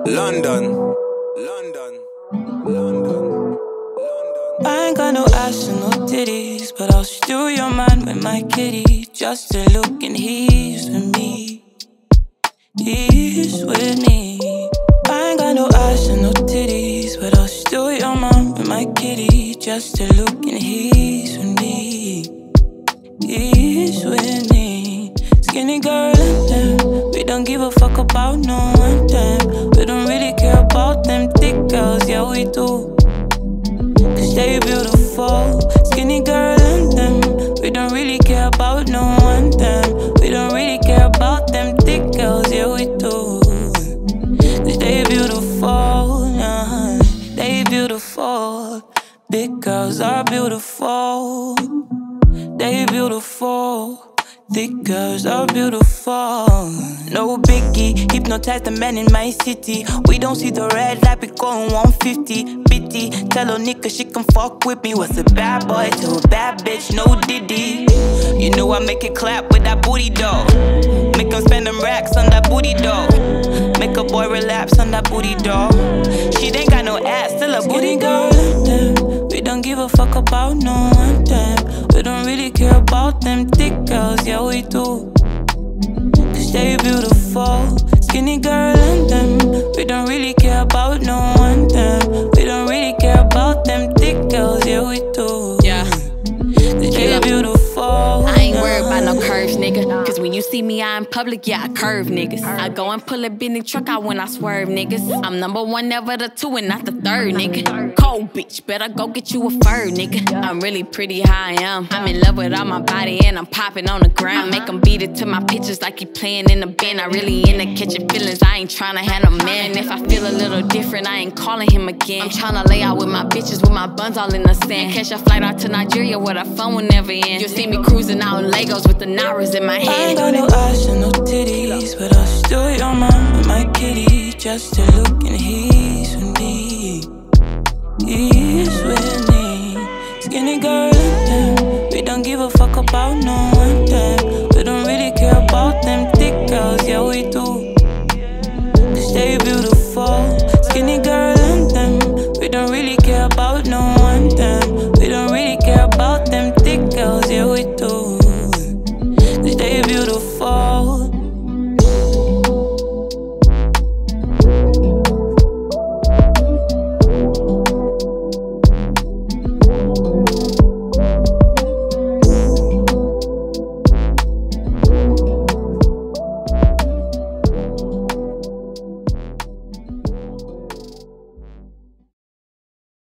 London, London, London. I ain't got no ass and no titties, but I'll steal your man with my kitty. Just to look and he's with me. He's with me. I ain't got no ass and no titties, but I'll steal your man with my kitty. Just to look and he's with me. He's with me. Skinny girl and them, we don't give a fuck about no one them. We don't really care about them thick girls, yeah we do. Cause they beautiful. Skinny girl and them, we don't really care about no one them. We don't really care about them thick girls, yeah we do. Cause they beautiful, yeah. They beautiful. Big girls are beautiful. They beautiful. Thick girls are beautiful. No biggie, hypnotize the men in my city. We don't see the red light, we going 150. Bitty, tell a nigga she can fuck with me. What's a bad boy to a bad bitch, no diddy. You know I make it clap with that booty dough. Make them spend them racks on that booty dough. Make a boy relapse on that booty dough. She ain't got no ass, still a booty girl. We don't give a fuck about no one them. We don't really care about them thick girls, yeah we do. Cause they beautiful. Skinny girl and them, we don't really care about no one them. We don't really care about them thick girls, yeah we do. Yeah. Cause they beautiful. I ain't worried about no curves, nigga. Cause when you see me out in public, yeah, I curve niggas. I go and pull a Bentley truck out when I swerve, niggas. I'm number one, never the two, and not the third, nigga. Cold bitch, better go get you a fur, nigga. I'm really pretty how I am. I'm in love with all my body and I'm popping on the ground. Make him beat it to my pictures like he playing in the band. I really in the catching feelings, I ain't tryna have no man. If I feel a little different, I ain't calling him again. I'm tryna lay out with my bitches with my buns all in the sand. Catch a flight out to Nigeria where the fun will never end. You'll see me cruising out in Lagos with the Naras in my hand. I ain't got no ass and no titties, but I'll steal your man with my kitty. Just to look and he's with me. He's with me. Skinny girl and them, we don't give a fuck about no one them.